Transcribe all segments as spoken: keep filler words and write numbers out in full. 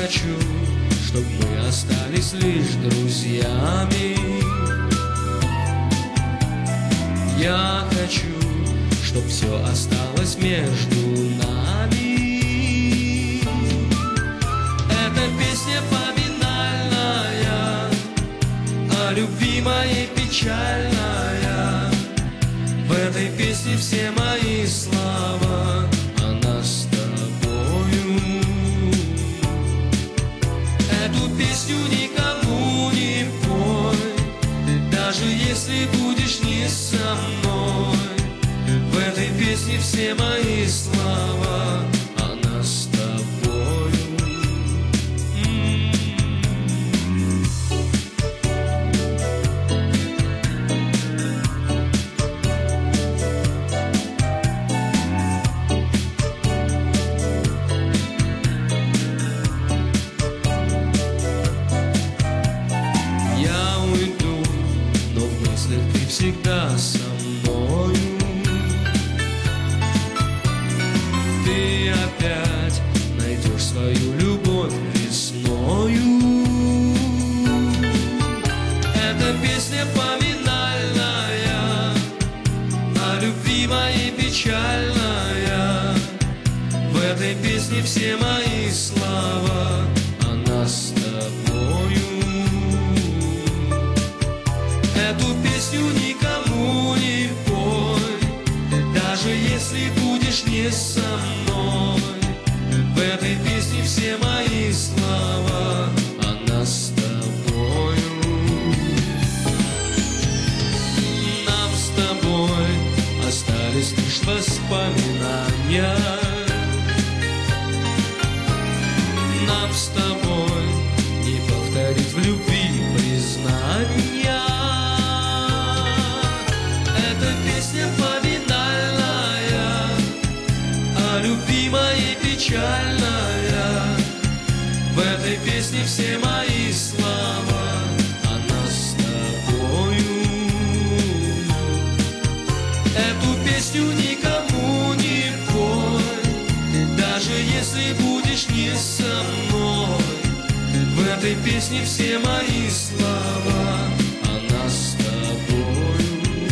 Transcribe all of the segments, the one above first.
хочу, чтоб мы остались лишь друзьями. Я хочу, чтоб все осталось между нами. Эта песня поминальная о любви моей печальная. В этой песне все мои слова о нас с тобою. Эту песню никому не пой, даже если будешь не со мной. В этой песне все мои слова о нас с тобою. Я уйду, но в мыслях ты всегда со мною. Ты опять найдешь свою любовь весною. Эта песня поминальная о любви моей печальная. В этой песне все мои слова о нас с тобою. Эту песню никому не пой, даже если будешь не со мной. В этой песне все мои слова о нас с тобою. Нам с тобой остались лишь воспоминания. Нам с тобой не повторить в любви признания. Эта песня поминальная о любви моей печальная. В этой песне все мои слова о нас с тобою. Эту песню никому не пой, даже если будешь не со мной. В этой песне все мои слова о нас с тобою.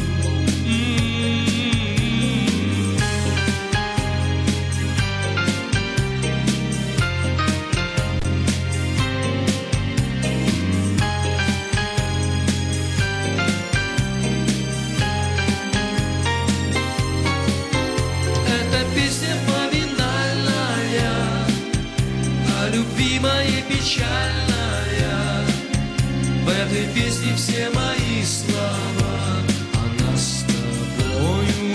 Любви моей печальная. В этой песне все мои слова о нас с тобою.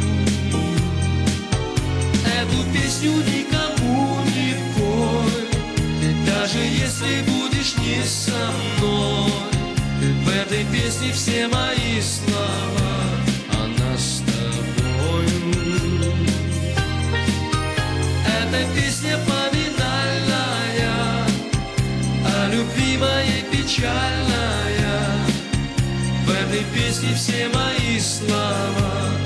Эту песню никому не пой, даже если будешь не со мной. В этой песне все мои слова о нас с тобою. Эта песня поминальная о любви моей печальная. В этой песне все мои слова